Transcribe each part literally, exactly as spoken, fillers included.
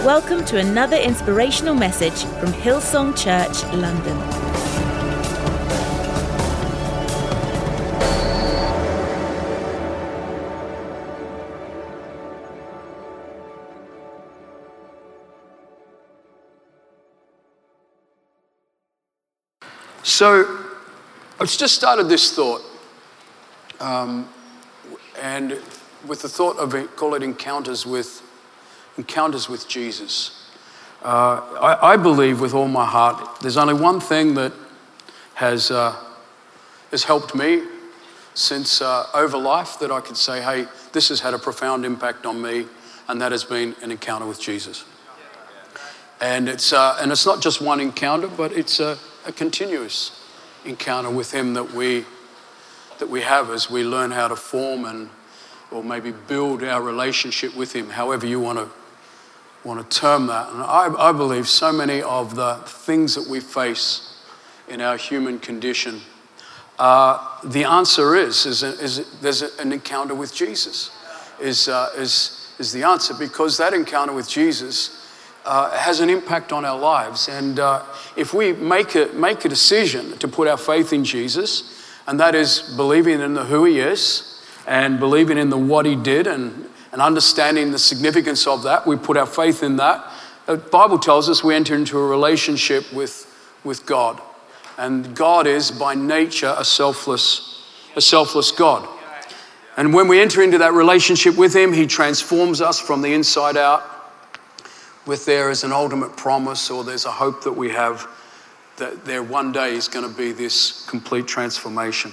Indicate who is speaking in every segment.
Speaker 1: Welcome to another inspirational message from Hillsong Church, London.
Speaker 2: So, I've just started this thought, um, and with the thought of it, call it encounters with encounters with Jesus. Uh, I, I believe with all my heart, there's only one thing that has uh, has helped me since uh, over life that I could say, hey, this has had a profound impact on me, and that has been an encounter with Jesus. And it's uh, and it's not just one encounter, but it's a, a continuous encounter with Him that we that we have as we learn how to form and or maybe build our relationship with Him, however you want to want to term that. And I, I believe so many of the things that we face in our human condition, uh, the answer is is, is there's an encounter with Jesus is uh, is is the answer, because that encounter with Jesus Uh, has an impact on our lives. And uh, if we make a, make a decision to put our faith in Jesus, and that is believing in the who He is and believing in the what He did and, and understanding the significance of that, we put our faith in that. The Bible tells us we enter into a relationship with, with God. And God is by nature a selfless, a selfless God. And when we enter into that relationship with Him, He transforms us from the inside out. With there is an ultimate promise, or there's a hope that we have that there one day is going to be this complete transformation.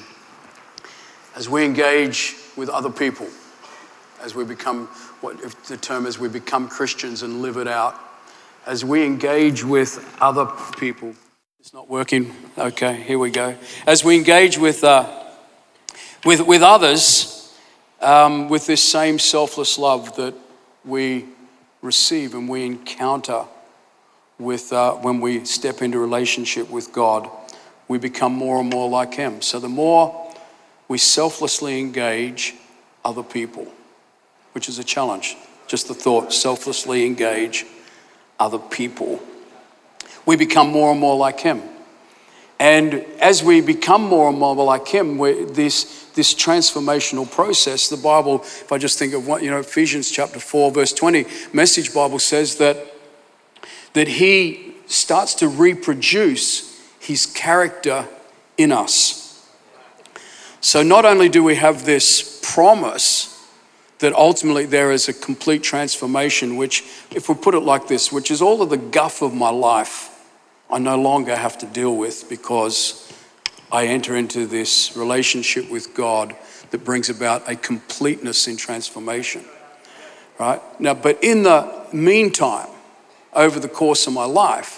Speaker 2: As we engage with other people, as we become, what if the term is, we become Christians and live it out, as we engage with other people. It's not working. Okay, here we go. As we engage with uh, with with others, um, with this same selfless love that we receive and we encounter with uh, when we step into relationship with God, we become more and more like Him. So the more we selflessly engage other people, which is a challenge, just the thought, selflessly engage other people, we become more and more like Him. And as we become more and more like Him, we're, this this transformational process, the Bible, if I just think of what, you know, Ephesians chapter four, verse twenty, Message Bible says that, that He starts to reproduce His character in us. So not only do we have this promise that ultimately there is a complete transformation, which, if we put it like this, which is all of the guff of my life, I no longer have to deal with, because I enter into this relationship with God that brings about a completeness in transformation, right? Now, but in the meantime, over the course of my life,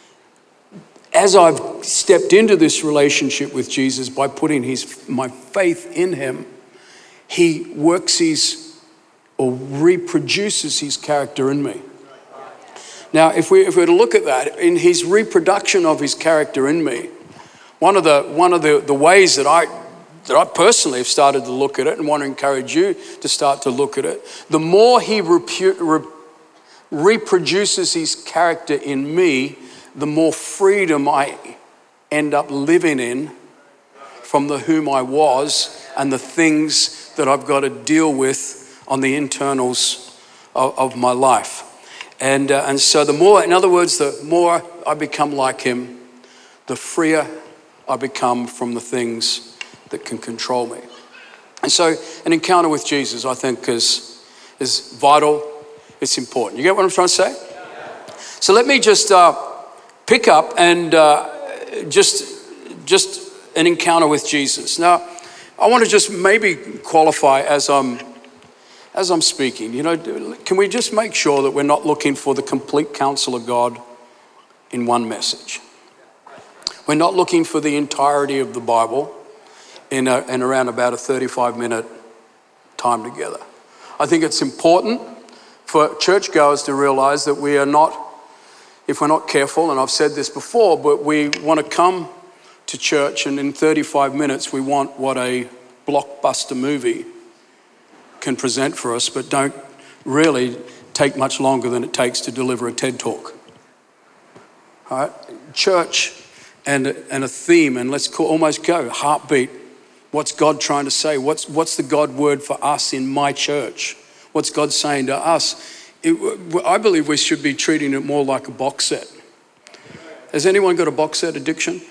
Speaker 2: as I've stepped into this relationship with Jesus by putting his my faith in Him, He works His, or reproduces His character in me. Now, if we if we were to look at that, in His reproduction of His character in me, One of the one of the, the ways that I that I personally have started to look at it, and want to encourage you to start to look at it, the more He repu- re- reproduces His character in me, the more freedom I end up living in from the whom I was and the things that I've got to deal with on the internals of, of my life. And uh, and so the more, in other words, the more I become like Him, the freer I become from the things that can control me. And so an encounter with Jesus, I think, is, is vital. It's important. You get what I'm trying to say? So let me just uh, pick up and uh, just, just an encounter with Jesus. Now, I want to just maybe qualify as I'm, as I'm speaking. You know, can we just make sure that we're not looking for the complete counsel of God in one message? We're not looking for the entirety of the Bible in, a, in around about a thirty-five minute time together. I think it's important for churchgoers to realize that we are not, if we're not careful, and I've said this before, but we want to come to church and in thirty-five minutes we want what a blockbuster movie can present for us, but don't really take much longer than it takes to deliver a TED Talk. All right? Church and, and a theme, and let's call, almost go, heartbeat. What's God trying to say? What's, what's the God word for us in my church? What's God saying to us? It, I believe we should be treating it more like a box set. Has anyone got a box set addiction?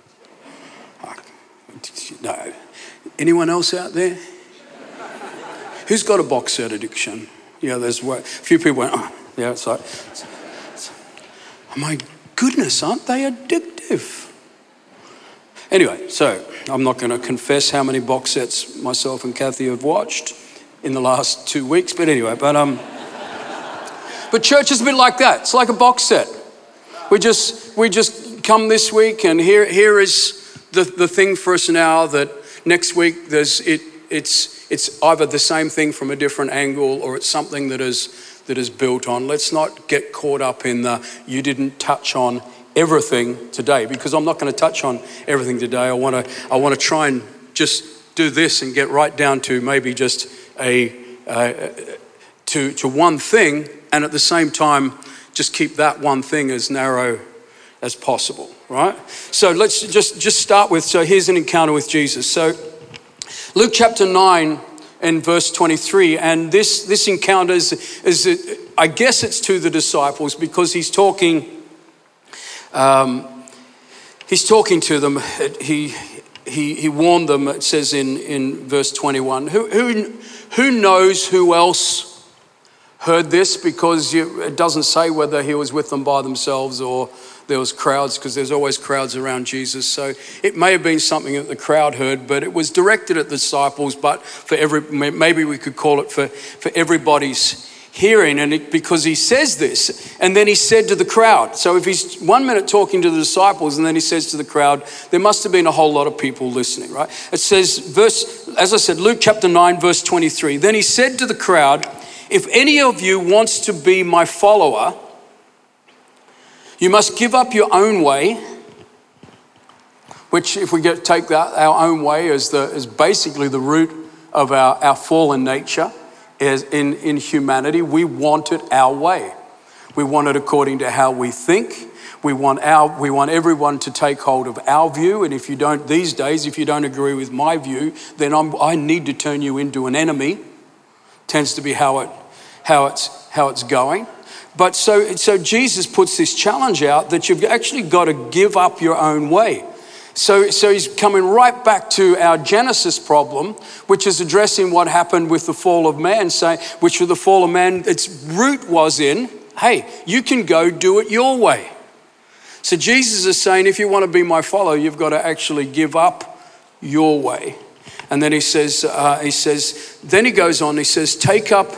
Speaker 2: No. Anyone else out there? Who's got a box set addiction? Yeah, there's a few people went, oh, yeah, it's like, it's, it's, oh my goodness, aren't they addictive? Anyway, so I'm not going to confess how many box sets myself and Kathy have watched in the last two weeks, but anyway, but um, but church is a bit like that. It's like a box set. We just we just come this week, and here here is the the thing for us now. That next week there's it it's it's either the same thing from a different angle, or it's something that is that is built on. Let's not get caught up in the you didn't touch on everything today, because I'm not going to touch on everything today. I want to I want to try and just do this and get right down to maybe just a uh, to to one thing, and at the same time just keep that one thing as narrow as possible, right? So let's just just start with, so here's an encounter with Jesus. So Luke chapter nine and verse twenty-three, and this this encounter is, is I guess it's to the disciples, because he's talking um, he's talking to them. He he he warned them. It says in in verse twenty-one. Who who who knows who else heard this? Because you, it doesn't say whether he was with them by themselves or there was crowds, because there's always crowds around Jesus. So it may have been something that the crowd heard, but it was directed at the disciples, but for every, maybe we could call it for, for everybody's hearing. And it, because he says this, and then he said to the crowd. So if he's one minute talking to the disciples and then he says to the crowd, there must have been a whole lot of people listening, right? It says, verse, as I said, Luke chapter nine, verse twenty-three. Then he said to the crowd, if any of you wants to be my follower, you must give up your own way, which if we get take that, our own way is, the, is basically the root of our, our fallen nature is in, in humanity. We want it our way. We want it according to how we think. We want our we want everyone to take hold of our view. And if you don't, these days, if you don't agree with my view, then I'm, I need to turn you into an enemy. Tends to be how it how it's how it's going. But so so Jesus puts this challenge out that you've actually got to give up your own way. So so he's coming right back to our Genesis problem, which is addressing what happened with the fall of man, saying which with the fall of man, its root was in, hey, you can go do it your way. So Jesus is saying, if you want to be my follower, you've got to actually give up your way. And then he says, uh, he says, then he goes on, he says, take up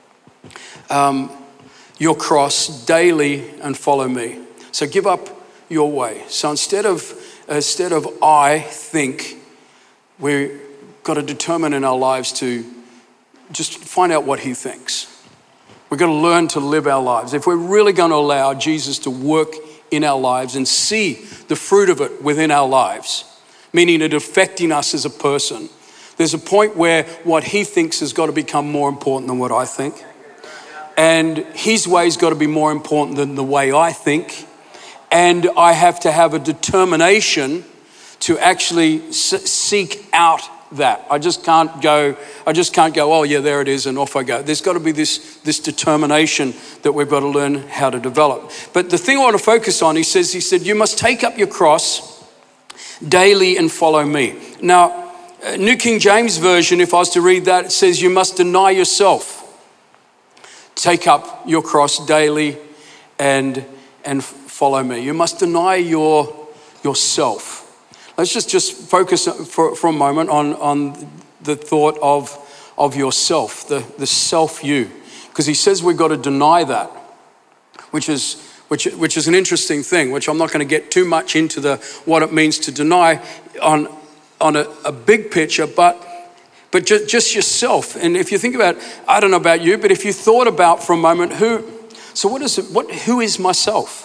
Speaker 2: um, your cross daily and follow me. So give up your way. So instead of, instead of I think, we've got to determine in our lives to just find out what he thinks. We've got to learn to live our lives. If we're really going to allow Jesus to work in our lives and see the fruit of it within our lives, meaning it affecting us as a person, there's a point where what he thinks has got to become more important than what I think. And his way's got to be more important than the way I think. And I have to have a determination to actually s- seek out that. I just can't go, I just can't go, oh yeah, there it is, and off I go. There's got to be this, this determination that we've got to learn how to develop. But the thing I want to focus on, he says, he said, you must take up your cross daily and follow me. Now, Uh, New King James Version, if I was to read that, it says you must deny yourself. Take up your cross daily and and follow me. You must deny your yourself. Let's just, just focus for, for a moment on, on the thought of, of yourself, the, the self-you. Because he says we've got to deny that, which is which which is an interesting thing, which I'm not going to get too much into the what it means to deny on on a, a big picture, but but just, just yourself. And if you think about, I don't know about you, but if you thought about for a moment, who, so what is it, what, who is myself?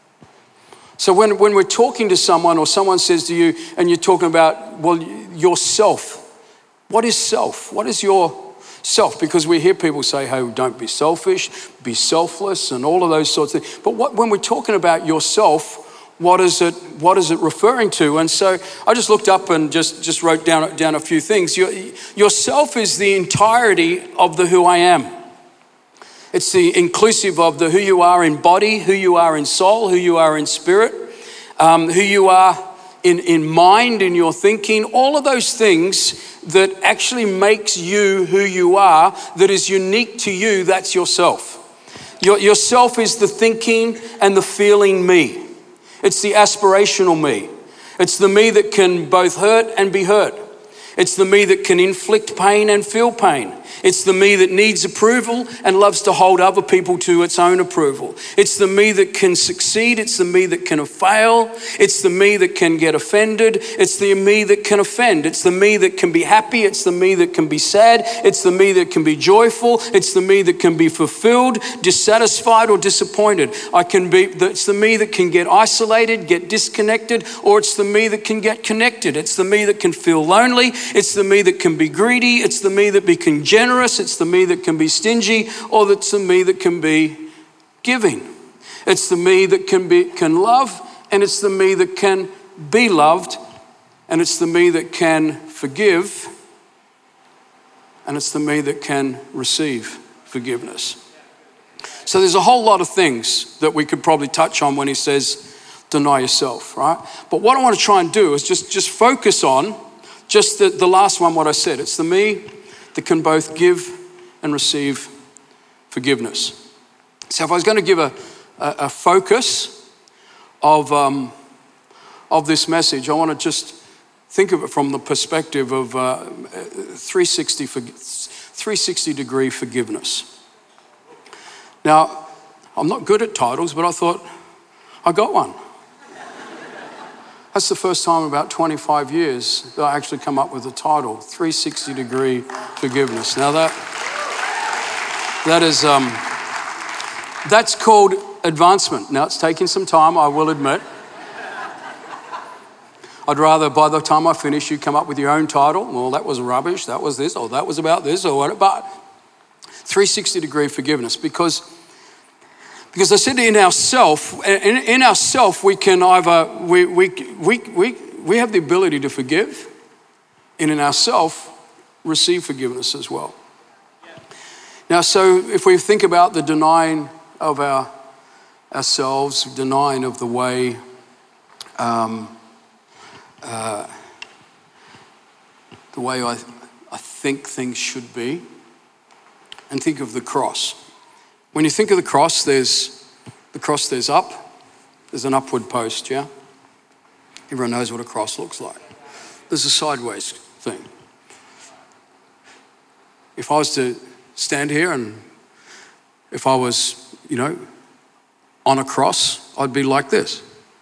Speaker 2: So when, when we're talking to someone or someone says to you and you're talking about, well, yourself, what is self? What is your, self, because we hear people say, hey, don't be selfish, be selfless, and all of those sorts of things. But what, when we're talking about yourself, what is it, what is it referring to? And so I just looked up and just, just wrote down, down a few things. Your, yourself is the entirety of the who I am. It's the inclusive of the who you are in body, who you are in soul, who you are in spirit, um, who you are in, in mind, in your thinking, all of those things that actually makes you who you are, that is unique to you, that's yourself. Your, yourself is the thinking and the feeling me. It's the aspirational me. It's the me that can both hurt and be hurt. It's the me that can inflict pain and feel pain. It's the me that needs approval and loves to hold other people to its own approval. It's the me that can succeed. It's the me that can fail. It's the me that can get offended. It's the me that can offend. It's the me that can be happy. It's the me that can be sad. It's the me that can be joyful. It's the me that can be fulfilled, dissatisfied, or disappointed. I can be, it's the me that can get isolated, get disconnected, or it's the me that can get connected. It's the me that can feel lonely. It's the me that can be greedy. It's the me that can be generous. It's the me that can be stingy, or it's the me that can be giving. It's the me that can be can love, and it's the me that can be loved, and it's the me that can forgive, and it's the me that can receive forgiveness. So there's a whole lot of things that we could probably touch on when he says, deny yourself, right? But what I want to try and do is just, just focus on just the, the last one, what I said. It's the me that can both give and receive forgiveness. So if I was going to give a, a, a focus of, um, of this message, I want to just think of it from the perspective of uh, three sixty degree forgiveness. Now, I'm not good at titles, but I thought I got one. That's the first time in about twenty-five years that I actually come up with a title, three sixty degree forgiveness. Now that, that is, um, that's called advancement. Now it's taking some time, I will admit. I'd rather by the time I finish, you come up with your own title. Well, that was rubbish, that was this, or that was about this, or what, but three sixty degree forgiveness, because Because I said in ourself, in, in ourself, we can either, we, we, we, we, we have the ability to forgive, and in ourself, receive forgiveness as well. Yeah. Now, so if we think about the denying of our ourselves, denying of the way um, uh, the way I, I think things should be, and think of the cross. When you think of the cross, there's the cross, there's up, there's an upward post, yeah? Everyone knows what a cross looks like. There's a sideways thing. If I was to stand here and if I was, you know, on a cross, I'd be like this.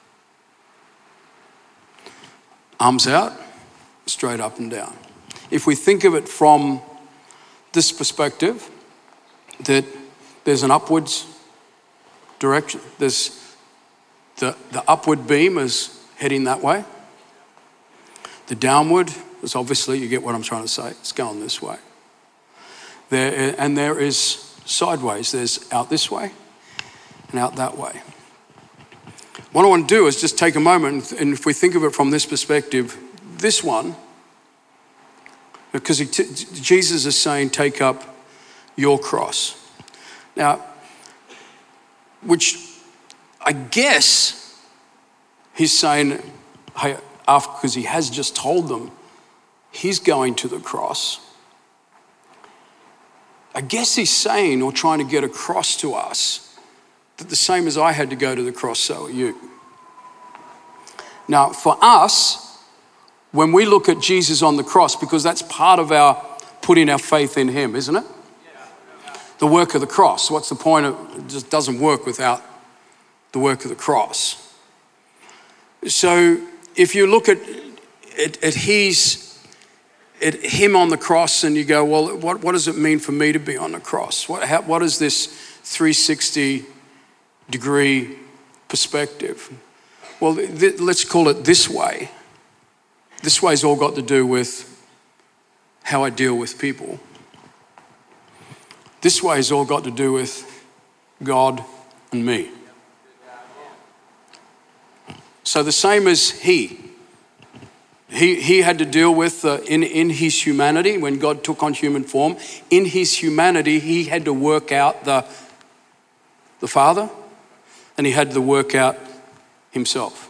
Speaker 2: Arms out, straight up and down. If we think of it from this perspective, that there's an upwards direction. There's the, the upward beam is heading that way. The downward is obviously, you get what I'm trying to say, it's going this way. There, and there is sideways. There's out this way and out that way. What I want to do is just take a moment, and if we think of it from this perspective, this one, because he t- Jesus is saying, take up your cross. Now, which I guess he's saying, hey, after, because he has just told them he's going to the cross. I guess he's saying or trying to get across to us that the same as I had to go to the cross, so are you. Now, for us, when we look at Jesus on the cross, because that's part of our putting our faith in him, isn't it? The work of the cross. What's the point of it? Just doesn't work without the work of the cross. So if you look at, at, at his, at him on the cross and you go, well, what, what does it mean for me to be on the cross? What, how, what is this three sixty degree perspective? Well, th- let's call it this way. This way's all got to do with how I deal with people. This way has all got to do with God and me. So the same as he. He, he had to deal with, uh, in, in his humanity, when God took on human form, in his humanity, he had to work out the, the Father, and he had to work out himself.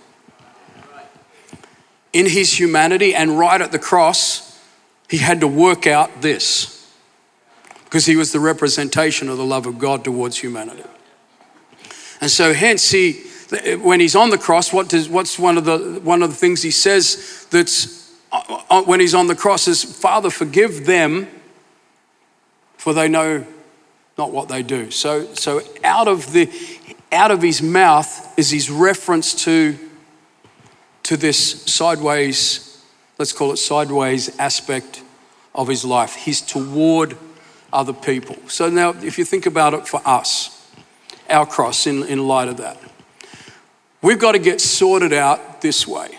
Speaker 2: In his humanity and right at the cross, he had to work out this, because he was the representation of the love of God towards humanity. And so hence he, when he's on the cross, what does, what's one of the one of the things he says that's when he's on the cross is, Father, forgive them, for they know not what they do. So, so out of the out of his mouth is his reference to to this sideways, let's call it sideways aspect of his life. He's toward other people. So now, if you think about it for us, our cross in, in light of that. We've got to get sorted out this way.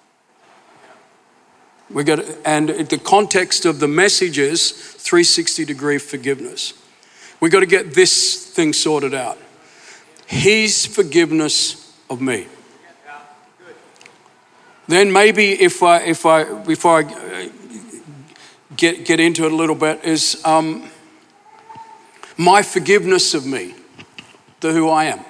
Speaker 2: We got to, and the context of the message is three sixty degree forgiveness. We've got to get this thing sorted out. His forgiveness of me. Then maybe if I, if I, before I get get into it a little bit, is um, my forgiveness of me, to who I am.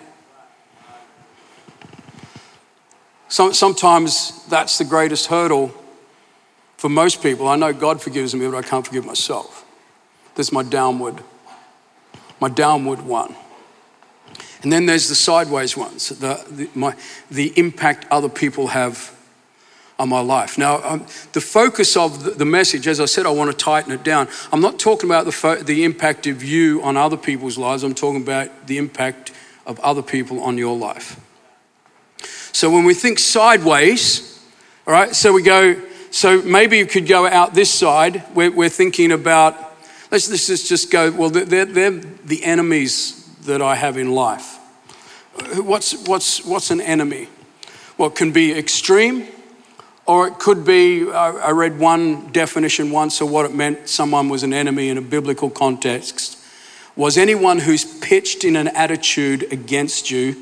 Speaker 2: So, sometimes that's the greatest hurdle for most people. I know God forgives me, but I can't forgive myself. There's my downward, my downward one. And then there's the sideways ones, the, the, my, the impact other people have on my life. Now, um, the focus of the, the message, as I said, I want to tighten it down. I'm not talking about the, fo- the impact of you on other people's lives. I'm talking about the impact of other people on your life. So when we think sideways, all right, so we go, so maybe you could go out this side. We're, we're thinking about, let's, let's just go, well, they're, they're the enemies that I have in life. What's, what's, what's an enemy? Well, it can be extreme, or it could be, I read one definition once of what it meant someone was an enemy in a biblical context, was anyone who's pitched in an attitude against you.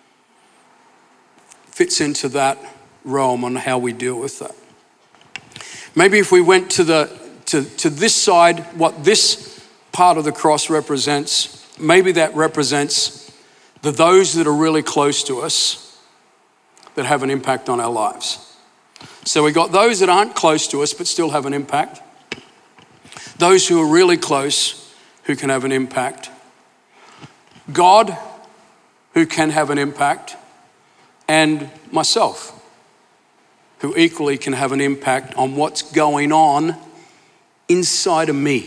Speaker 2: Fits into that realm on how we deal with that. Maybe if we went to the to, to this side, what this part of the cross represents, maybe that represents the those that are really close to us that have an impact on our lives. So we got those that aren't close to us but still have an impact. Those who are really close who can have an impact. God who can have an impact. And myself, who equally can have an impact on what's going on inside of me.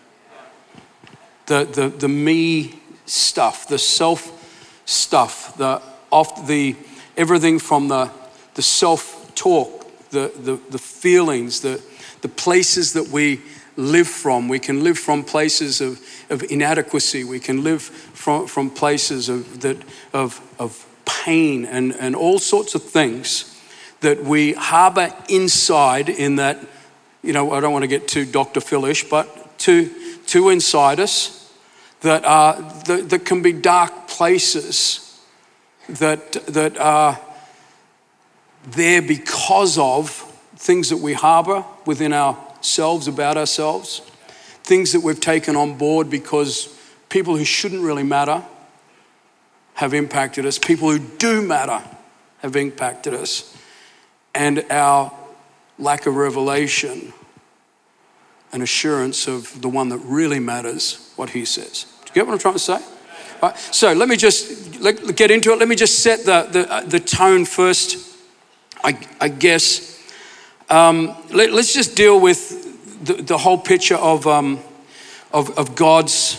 Speaker 2: The, the, the me stuff, the self stuff, the, off the, everything from the, the self-talk, the, the, the feelings, the, the places that we live from. We can live from places of, of inadequacy. We can live from, from places of, that, of, of pain and, and all sorts of things that we harbor inside in that, you know, I don't want to get too Doctor Phil-ish, but to, to inside us that are, that, that can be dark places that, that are there because of things that we harbor within ourselves, about ourselves, things that we've taken on board because people who shouldn't really matter have impacted us. People who do matter have impacted us. And our lack of revelation and assurance of the one that really matters, what he says. Do you get what I'm trying to say? All right, so let me just let, get into it. Let me just set the, the, the tone first, I, I guess. Um, let, let's just deal with the, the whole picture of, um, of, of God's,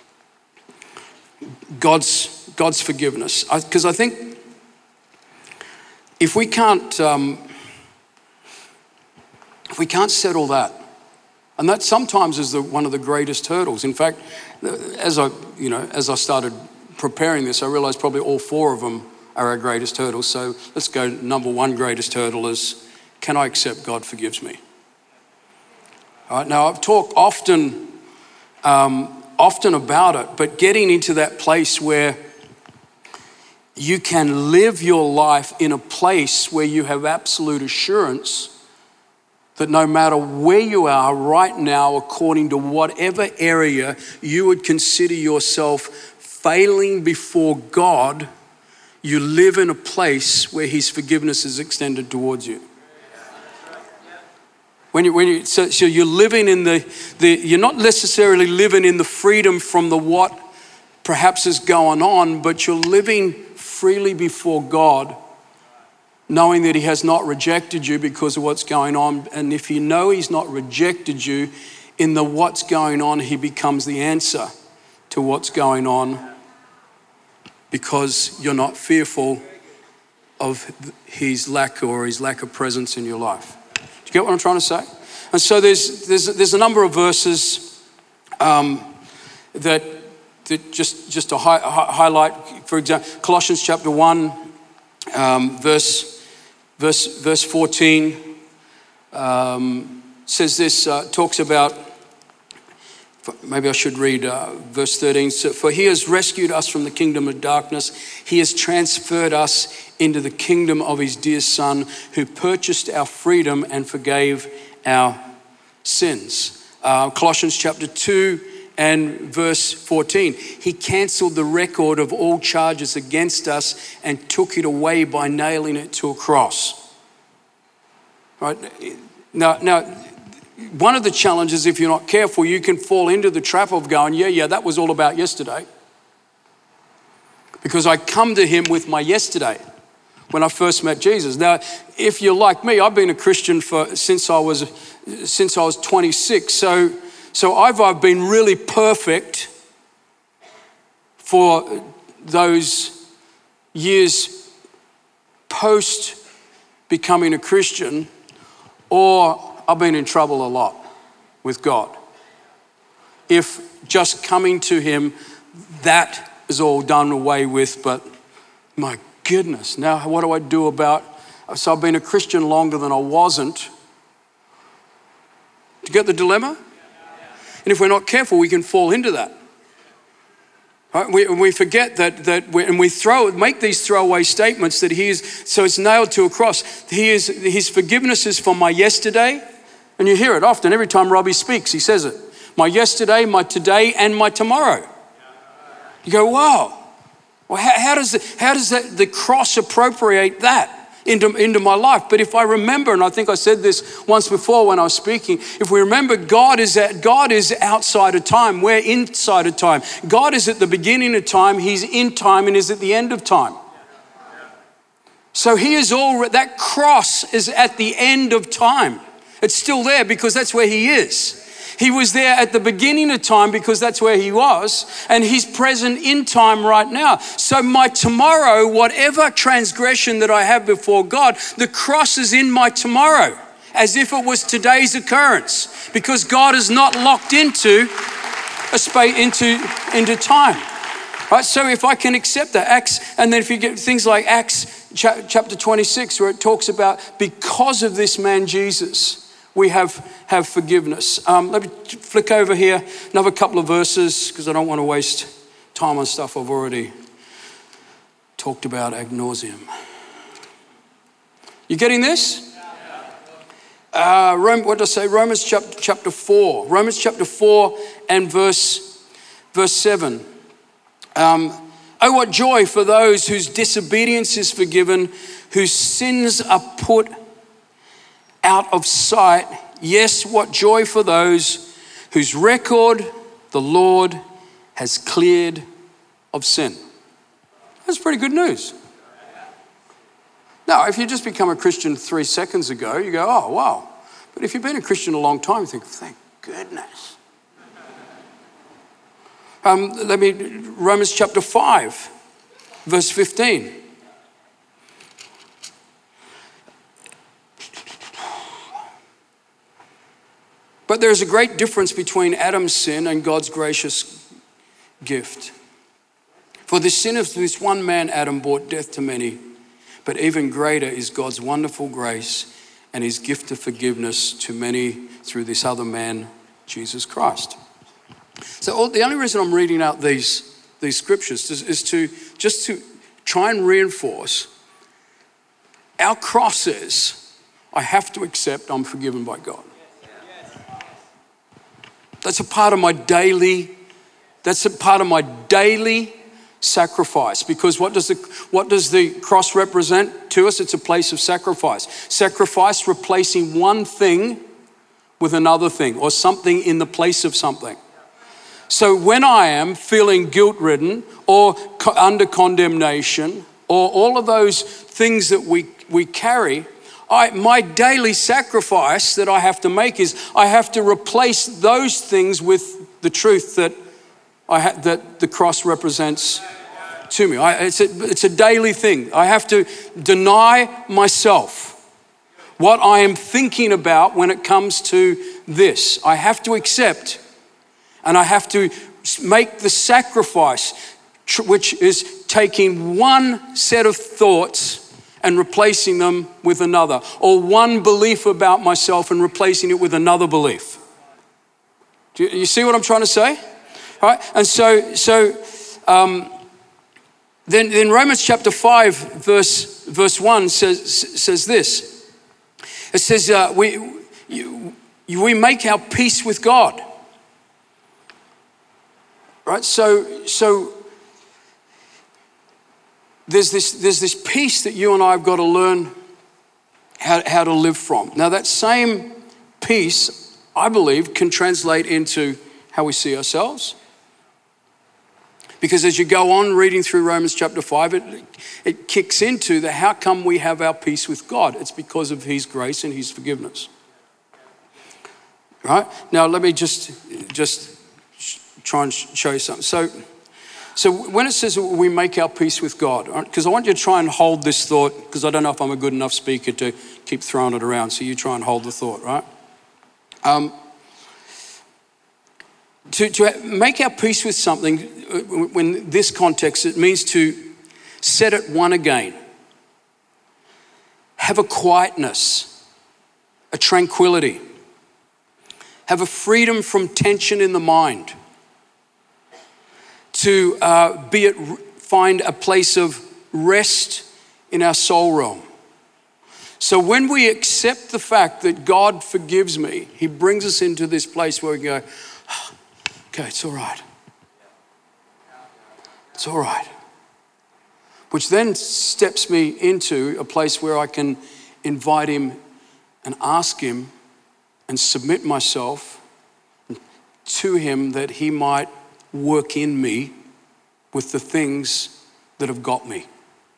Speaker 2: God's God's forgiveness. Because I, I think if we can't, um, if we can't settle that, and that sometimes is the, one of the greatest hurdles. In fact, as I, you know, as I started preparing this, I realized probably all four of them are our greatest hurdles. So let's go. Number one greatest hurdle is, can I accept God forgives me? All right. Now I've talked often um, often about it, but getting into that place where you can live your life in a place where you have absolute assurance that no matter where you are right now, according to whatever area you would consider yourself failing before God, you live in a place where his forgiveness is extended towards you. When you, when you, so, so you're living in the, the, you're not necessarily living in the freedom from the what perhaps is going on, but you're living freely before God, knowing that he has not rejected you because of what's going on. And if you know he's not rejected you, in the what's going on, he becomes the answer to what's going on, because you're not fearful of his lack or his lack of presence in your life. Do you get what I'm trying to say? And so there's there's there's a number of verses um, that that just just to hi- highlight. For example, Colossians chapter one, um, verse verse verse fourteen um, says this. Uh, talks about. Maybe I should read uh, verse thirteen. So, for he has rescued us from the kingdom of darkness. He has transferred us into the kingdom of his dear Son, who purchased our freedom and forgave our sins. Uh, Colossians chapter two and verse fourteen. He cancelled the record of all charges against us and took it away by nailing it to a cross. Right? Now, now, one of the challenges, if you're not careful, you can fall into the trap of going, yeah, yeah, that was all about yesterday. Because I come to him with my yesterday when I first met Jesus. Now, if you're like me, I've been a Christian for since I was since I was twenty-six. So, so I've, I've been really perfect for those years post becoming a Christian, or I've been in trouble a lot with God. If just coming to him, that is all done away with, but my goodness, now what do I do about, so I've been a Christian longer than I wasn't. Do you get the dilemma? And if we're not careful, we can fall into that. Right? We, we forget that, that we, and we throw, make these throwaway statements that he is, so it's nailed to a cross. He is, his forgiveness is for my yesterday. And you hear it often, every time Robbie speaks, he says it. My yesterday, my today, and my tomorrow. You go, wow. Well, how, how does, the, how does that, the cross appropriate that into, into my life? But if I remember, and I think I said this once before when I was speaking, if we remember God is at, God is outside of time, we're inside of time. God is at the beginning of time, he's in time, and is at the end of time. So he is all, that cross is at the end of time. It's still there because that's where he is. He was there at the beginning of time because that's where he was, and he's present in time right now. So my tomorrow, whatever transgression that I have before God, the cross is in my tomorrow as if it was today's occurrence, because God is not locked into a space, into, into time. Right? So if I can accept that, Acts, and then if you get things like Acts chapter twenty-six, where it talks about because of this man Jesus, we have, have forgiveness. Um, let me flick over here, another couple of verses, because I don't want to waste time on stuff I've already talked about ad nauseum. You getting this? Uh, Rome, what did I say? Romans chapter, chapter four. Romans chapter four and verse, verse seven. Um, oh, what joy for those whose disobedience is forgiven, whose sins are put out of sight. Yes, what joy for those whose record the Lord has cleared of sin. That's pretty good news. Now, if you just become a Christian three seconds ago, you go, oh, wow. But if you've been a Christian a long time, you think, thank goodness. Um, let me, Romans chapter five, verse fifteen. But there's a great difference between Adam's sin and God's gracious gift. For the sin of this one man, Adam, brought death to many, but even greater is God's wonderful grace and his gift of forgiveness to many through this other man, Jesus Christ. So all, the only reason I'm reading out these, these scriptures is, is to just to try and reinforce our crosses. I have to accept I'm forgiven by God. That's a part of my daily, that's a part of my daily sacrifice. Because what does the what does the cross represent to us? It's a place of sacrifice. Sacrifice replacing one thing with another thing, or something in the place of something. So when I am feeling guilt-ridden or co- under condemnation, or all of those things that we, we carry, I, my daily sacrifice that I have to make is I have to replace those things with the truth that I ha- that the cross represents to me. I, it's, a, it's a daily thing. I have to deny myself what I am thinking about when it comes to this. I have to accept, and I have to make the sacrifice, tr- which is taking one set of thoughts and replacing them with another, or one belief about myself and replacing it with another belief. Do you, you see what I'm trying to say? All right, and so, so um, then, then Romans chapter five, verse verse one says says this. It says uh, we you, we make our peace with God. Right, so so. There's this, there's this peace that you and I have got to learn how, how to live from. Now that same peace, I believe, can translate into how we see ourselves. Because as you go on reading through Romans chapter five, it, it kicks into the how come we have our peace with God. It's because of his grace and his forgiveness. Right? Now let me just, just try and show you something. So, So when it says we make our peace with God, because right, I want you to try and hold this thought, because I don't know if I'm a good enough speaker to keep throwing it around, so you try and hold the thought, right? Um, to, to make our peace with something, in this context, it means to set it one again. Have a quietness, a tranquility. Have a freedom from tension in the mind. To uh, be at, find a place of rest in our soul realm. So when we accept the fact that God forgives me, he brings us into this place where we go, oh, okay, it's all right. It's all right. Which then steps me into a place where I can invite him and ask him and submit myself to him that he might work in me with the things that have got me.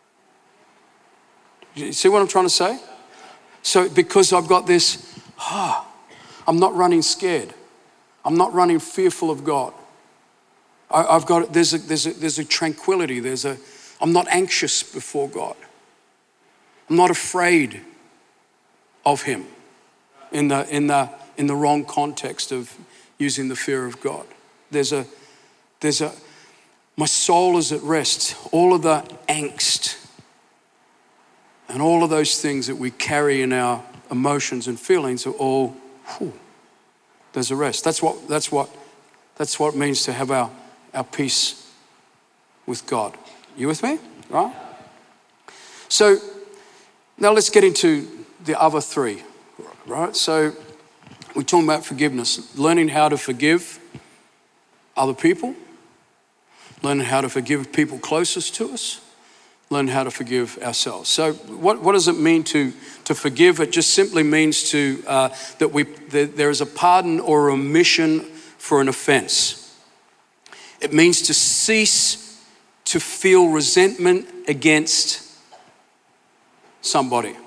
Speaker 2: You see what I'm trying to say? So because I've got this, ah, I'm not running scared. I'm not running fearful of God. I, I've got, there's a, there's a, there's a tranquility. There's a, I'm not anxious before God. I'm not afraid of him in the, in the, in the wrong context of using the fear of God. There's a, There's a, my soul is at rest. All of the angst and all of those things that we carry in our emotions and feelings are all, whew, there's a rest. That's what, that's what, that's what it means to have our, our peace with God. You with me? Right? So now let's get into the other three, right? So we're talking about forgiveness, learning how to forgive other people, learn how to forgive people closest to us, learn how to forgive ourselves. So what, what does it mean to, to forgive? It just simply means to uh, that we that there is a pardon or a remission for an offense. It means to cease to feel resentment against somebody.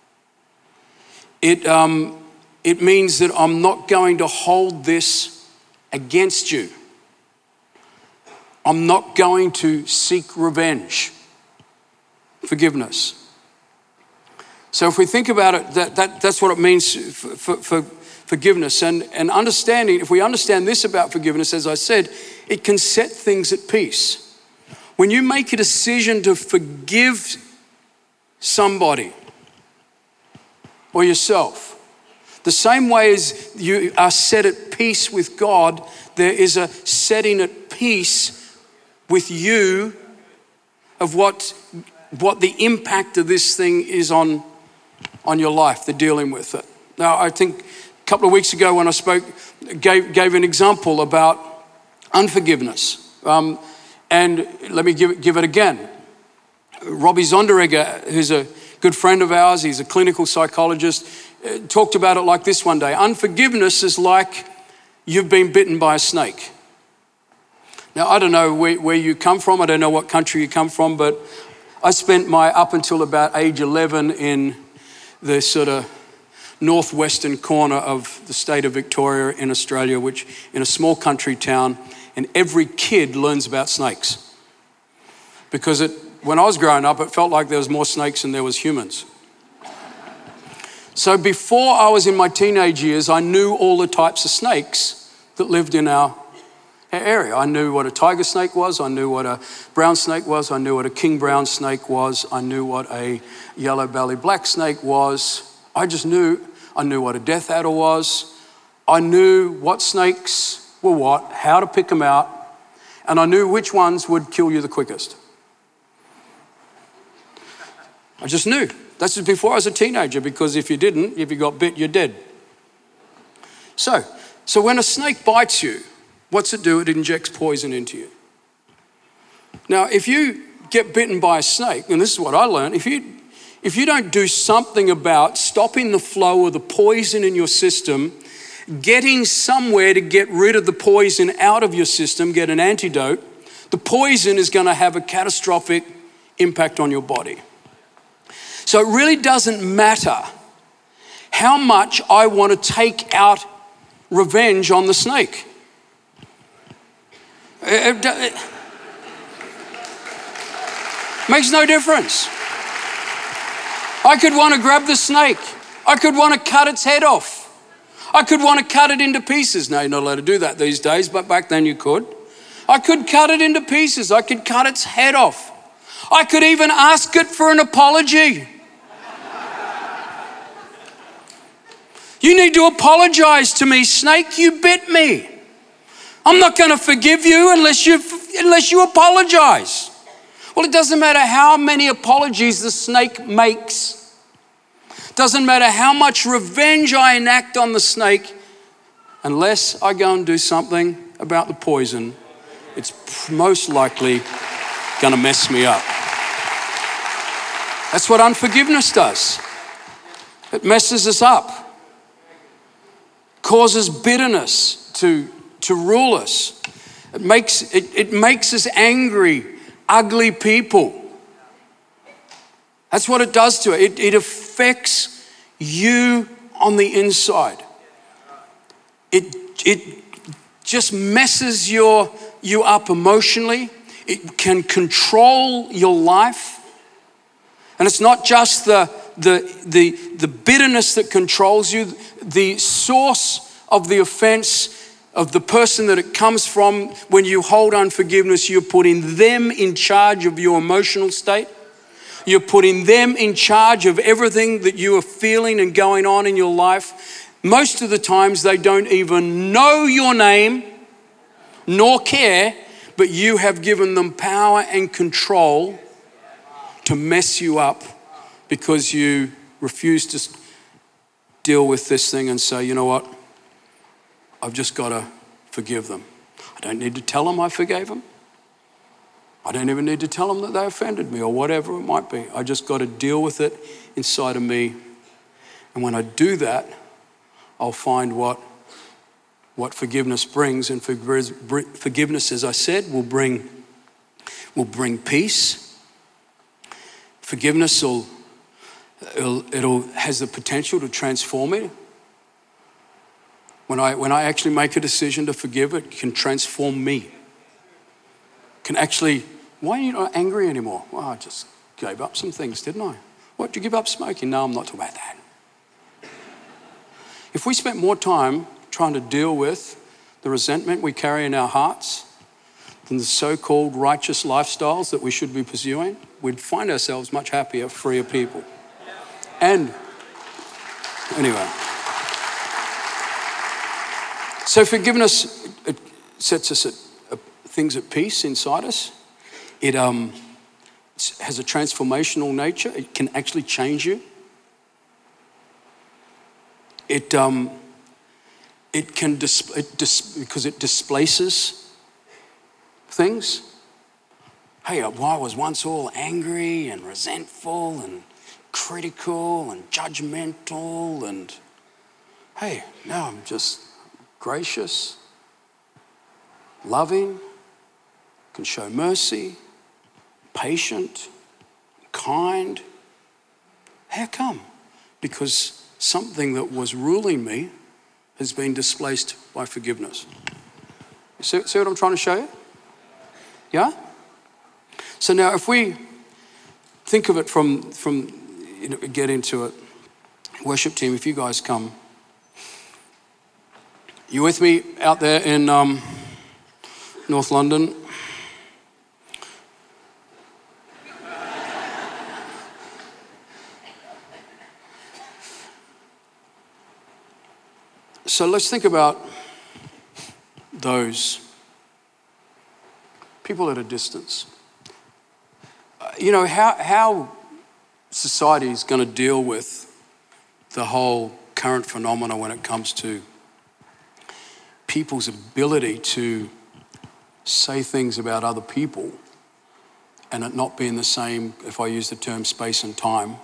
Speaker 2: It, um, it means that I'm not going to hold this against you. I'm not going to seek revenge. Forgiveness. So if we think about it, that, that that's what it means for, for, for forgiveness. And, and understanding, if we understand this about forgiveness, as I said, it can set things at peace. When you make a decision to forgive somebody or yourself, The same way as you are set at peace with God, there is a setting at peace with you of what, what the impact of this thing is on, on your life, the dealing with it. Now, I think a couple of weeks ago when I spoke, gave, gave an example about unforgiveness. Um, and let me give it, give it again. Robbie Zonderegger, who's a good friend of ours, he's a clinical psychologist, uh, talked about it like this one day. Unforgiveness is like you've been bitten by a snake. Now, I don't know where, where you come from. I don't know what country you come from, but I spent my up until about age eleven in the sort of northwestern corner of the state of Victoria in Australia, which in a small country town, and every kid learns about snakes. Because it, when I was growing up, it felt like there was more snakes than there was humans. So before I was in my teenage years, I knew all the types of snakes that lived in our area. I knew what a tiger snake was. I knew what a brown snake was. I knew what a king brown snake was. I knew what a yellow belly black snake was. I just knew. I knew what a death adder was. I knew what snakes were what, how to pick them out, and I knew which ones would kill you the quickest. I just knew. That's just before I was a teenager, because if you didn't, if you got bit, you're dead. So, so when a snake bites you, what's it do? It injects poison into you. Now, if you get bitten by a snake, and this is what I learned, if you if you don't do something about stopping the flow of the poison in your system, getting somewhere to get rid of the poison out of your system, get an antidote, the poison is going to have a catastrophic impact on your body. So it really doesn't matter how much I want to take out revenge on the snake. It, it, it makes no difference. I could want to grab the snake. I could want to cut its head off. I could want to cut it into pieces. Now, you're not allowed to do that these days, but back then you could. I could cut it into pieces. I could cut its head off. I could even ask it for an apology. You need to apologize to me, snake. You bit me. I'm not going to forgive you unless you unless you apologize. Well, it doesn't matter how many apologies the snake makes. Doesn't matter how much revenge I enact on the snake, unless I go and do something about the poison, it's most likely going to mess me up. That's what unforgiveness does. It messes us up. Causes bitterness to, to rule us. It makes, it, it makes us angry, ugly people. That's what it does to it. It, it affects you on the inside. It, it just messes your, you up emotionally. It can control your life. And it's not just the, the, the, the bitterness that controls you. The source of the offense of the person that it comes from, when you hold unforgiveness, you're putting them in charge of your emotional state. You're putting them in charge of everything that you are feeling and going on in your life. Most of the times they don't even know your name nor care, but you have given them power and control to mess you up because you refuse to deal with this thing and say, you know what? I've just got to forgive them. I don't need to tell them I forgave them. I don't even need to tell them that they offended me or whatever it might be. I just got to deal with it inside of me. And when I do that, I'll find what, what forgiveness brings. And forgiveness, as I said, will bring, will bring peace. Forgiveness will, it'll, it'll has the potential to transform me. When I, when I actually make a decision to forgive, it can transform me. Can actually, why are you not angry anymore? Well, I just gave up some things, didn't I? What, did you give up smoking? No, I'm not talking about that. If we spent more time trying to deal with the resentment we carry in our hearts than the so-called righteous lifestyles that we should be pursuing, we'd find ourselves much happier, freer people. And anyway, So forgiveness, it sets us at, at things at peace inside us. It um, has a transformational nature. It can actually change you. It um, it can dis- it dis- because it displaces things. Hey, I was once all angry and resentful and critical and judgmental, and hey, now I'm just gracious, loving, can show mercy, patient, kind. How come? Because something that was ruling me has been displaced by forgiveness. See, see what I'm trying to show you? Yeah? So now if we think of it from, from you know, get into it, worship team, if you guys come. You with me out there in um, North London? So let's think about those people at a distance. Uh, you know, how, how society is going to deal with the whole current phenomena when it comes to people's ability to say things about other people and it not being the same, if I use the term space and time,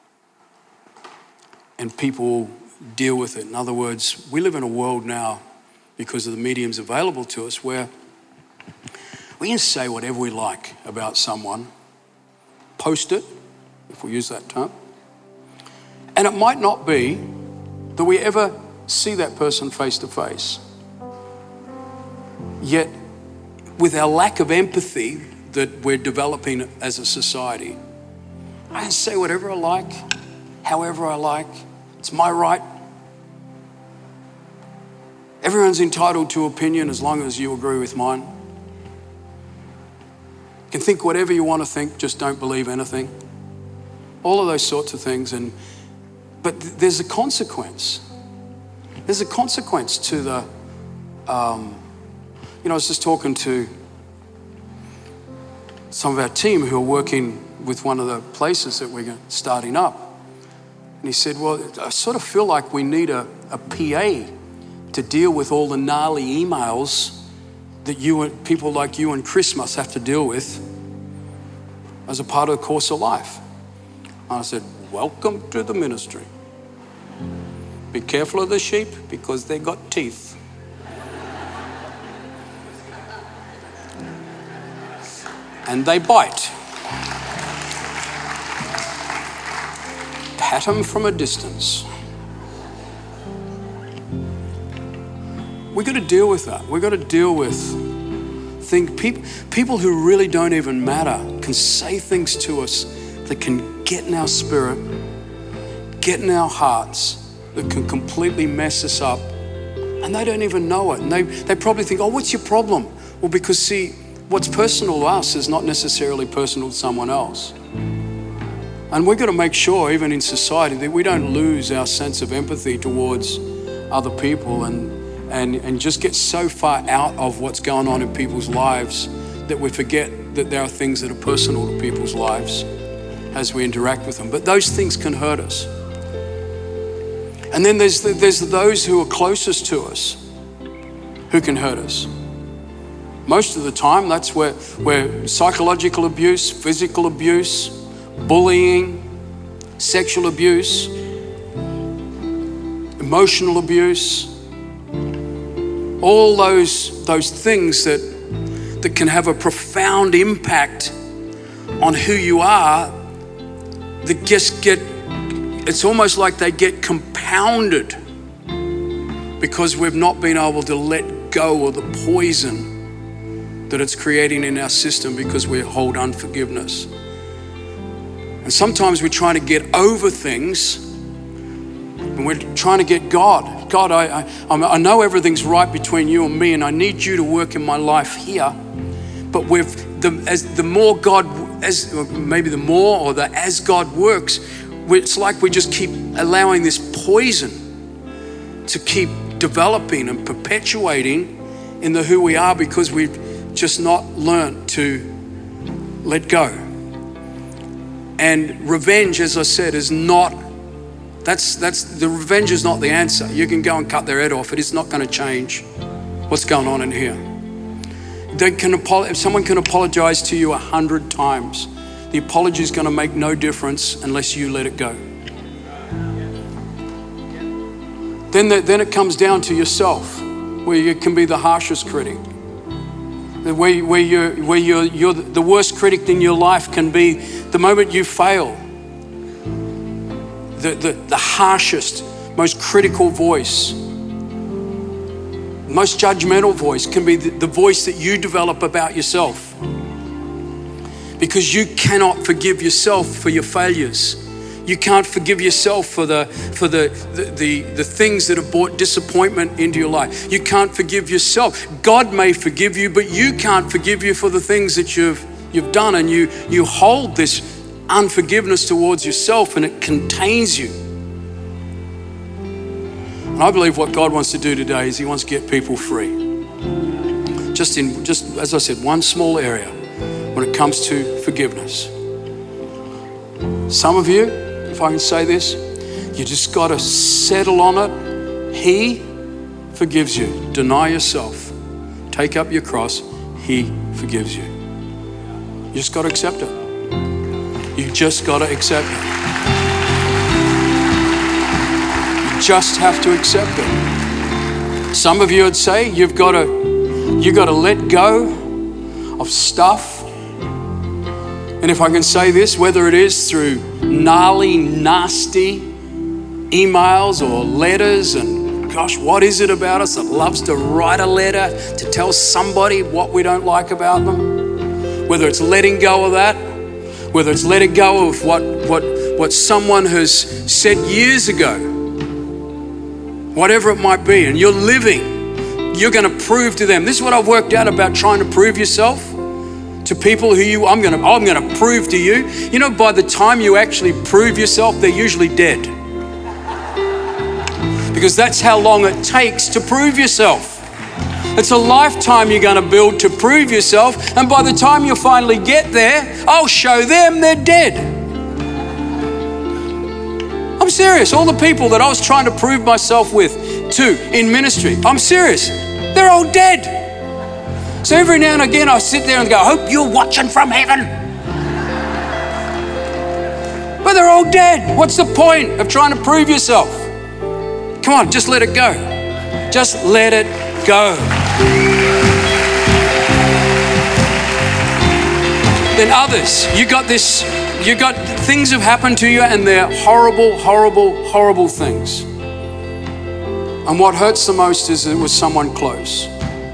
Speaker 2: and people deal with it. In other words, we live in a world now, because of the mediums available to us, where we can say whatever we like about someone, post it, if we use that term, and it might not be that we ever see that person face to face. Yet, with our lack of empathy that we're developing as a society, I can say whatever I like, however I like. It's my right. Everyone's entitled to opinion as long as you agree with mine. You can think whatever you want to think, just don't believe anything. All of those sorts of things. And but th- there's a consequence. There's a consequence to the, um, you know, I was just talking to some of our team who are working with one of the places that we're starting up. And he said, well, I sort of feel like we need a, a P A to deal with all the gnarly emails that you and people like you and Chris must have to deal with as a part of the course of life. And I said, welcome to the ministry. Be careful of the sheep because they got teeth. And they bite. Pat them from a distance. We've got to deal with that. We've got to deal with think people, people who really don't even matter can say things to us that can get in our spirit, get in our hearts, that can completely mess us up. And they don't even know it. And they, they probably think, oh, what's your problem? Well, because see, what's personal to us is not necessarily personal to someone else. And we've got to make sure, even in society, that we don't lose our sense of empathy towards other people and And, and just get so far out of what's going on in people's lives that we forget that there are things that are personal to people's lives as we interact with them. But those things can hurt us. And then there's, the, there's those who are closest to us who can hurt us. Most of the time, that's where, where psychological abuse, physical abuse, bullying, sexual abuse, emotional abuse, all those those things that that can have a profound impact on who you are, that just get, it's almost like they get compounded because we've not been able to let go of the poison that it's creating in our system because we hold unforgiveness. And sometimes we're trying to get over things and we're trying to get God. God, I, I I know everything's right between you and me, and I need you to work in my life here. But we've the as the more God, as maybe the more or the as God works, it's like we just keep allowing this poison to keep developing and perpetuating in the who we are because we've just not learned to let go. And revenge, as I said, is not, that's, that's, the revenge is not the answer. You can go and cut their head off. It is not going to change what's going on in here. They can, if someone can apologize to you a hundred times, the apology is going to make no difference unless you let it go. Then, the, then it comes down to yourself, where you can be the harshest critic. Where, where, you're, where you're, you're the worst critic in your life can be the moment you fail. The, the, the harshest, most critical voice, most judgmental voice can be the, the voice that you develop about yourself. Because you cannot forgive yourself for your failures. You can't forgive yourself for the for the, the, the, the things that have brought disappointment into your life. You can't forgive yourself. God may forgive you, but you can't forgive you for the things that you've you've done, and you you hold this unforgiveness towards yourself, and it contains you. And I believe what God wants to do today is He wants to get people free. Just in just as I said, one small area when it comes to forgiveness. Some of you, if I can say this, you just got to settle on it. He forgives you. Deny yourself. Take up your cross. He forgives you. You just got to accept it. You just got to accept it. You just have to accept it. Some of you would say you've got to, you've got to let go of stuff. And if I can say this, whether it is through gnarly, nasty emails or letters, and gosh, what is it about us that loves to write a letter to tell somebody what we don't like about them? Whether it's letting go of that, whether it's letting go of what, what, what someone has said years ago, whatever it might be, and you're living, you're going to prove to them. This is what I've worked out about trying to prove yourself to people who you, I'm going to, I'm going to prove to you. You know, by the time you actually prove yourself, they're usually dead. Because that's how long it takes to prove yourself. It's a lifetime you're going to build to prove yourself. And by the time you finally get there, I'll show them they're dead. I'm serious. All the people that I was trying to prove myself with to in ministry, I'm serious. They're all dead. So every now and again I sit there and go, I hope you're watching from heaven. But they're all dead. What's the point of trying to prove yourself? Come on, just let it go. Just let it go. Then others, you got this, you got things have happened to you and they're horrible, horrible, horrible things. And what hurts the most is it was someone close.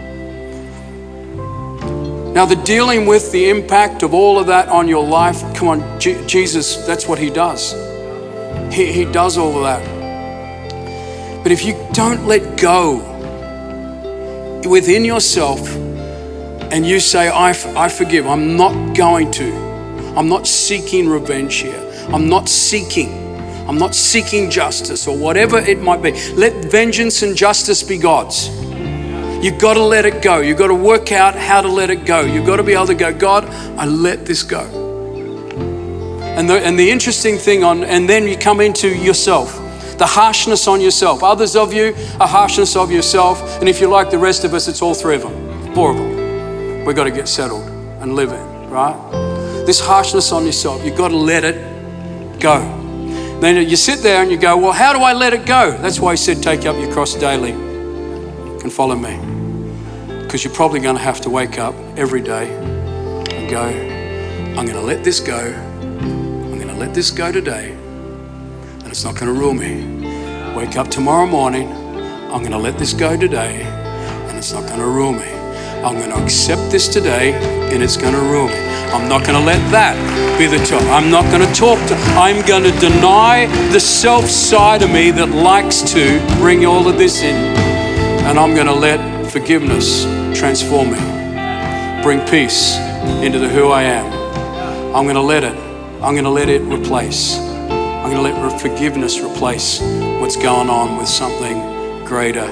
Speaker 2: Now, the dealing with the impact of all of that on your life, come on, G- Jesus, that's what He does. He, he does all of that. But if you don't let go within yourself and you say, I, f- I forgive, I'm not going to, I'm not seeking revenge here. I'm not seeking, I'm not seeking justice or whatever it might be. Let vengeance and justice be God's. You've got to let it go. You've got to work out how to let it go. You've got to be able to go, God, I let this go. And the, and the interesting thing on, and then you come into yourself, the harshness on yourself. Others of you, a harshness of yourself. And if you're like the rest of us, it's all three of them, four of them. We've got to get settled and live in, right? This harshness on yourself, you've got to let it go. Then you sit there and you go, well, how do I let it go? That's why He said, take up your cross daily and follow me. Because you're probably going to have to wake up every day and go, I'm going to let this go. I'm going to let this go today. And it's not going to rule me. Wake up tomorrow morning. I'm going to let this go today. And it's not going to rule me. I'm going to accept this today and it's going to rule me. I'm not going to let that be the talk. I'm not going to talk to, I'm going to deny the self side of me that likes to bring all of this in. And I'm going to let forgiveness transform me. Bring peace into the who I am. I'm going to let it. I'm going to let it replace. I'm going to let forgiveness replace what's going on with something greater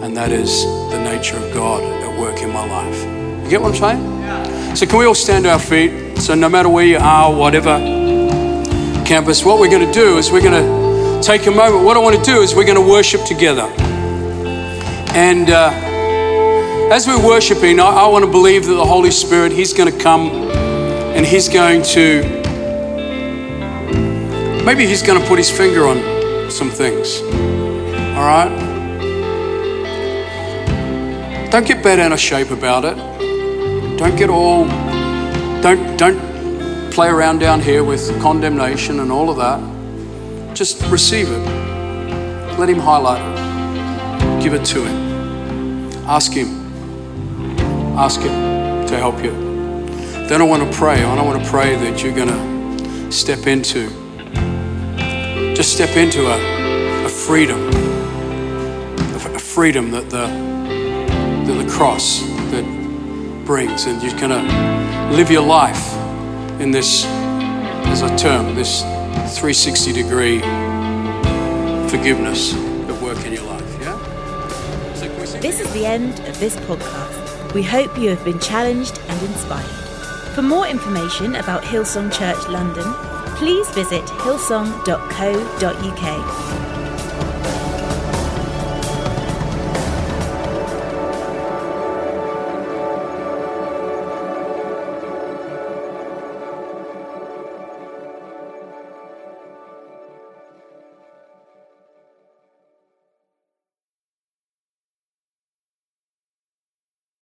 Speaker 2: and that is the nature of God at work in my life. You get what I'm saying? Yeah. So can we all stand to our feet? So no matter where you are, whatever campus, what we're going to do is we're going to take a moment. What I want to do is we're going to worship together. And uh, as we're worshiping, I, I want to believe that the Holy Spirit, He's going to come and He's going to, maybe He's going to put His finger on some things. All right? Don't get bent out of shape about it. Don't get all, don't, don't play around down here with condemnation and all of that. Just receive it. Let Him highlight it. Give it to Him. Ask Him. Ask Him to help you. Then I want to pray. I want to pray that you're going to step into, just step into a, a freedom, a freedom that the, that the cross that brings, and you're going to live your life in this, as a term, this three sixty degree forgiveness at work in your life, yeah? So
Speaker 1: this is the end of this podcast. We hope you have been challenged and inspired. For more information about Hillsong Church London, please visit hillsong dot co dot uk.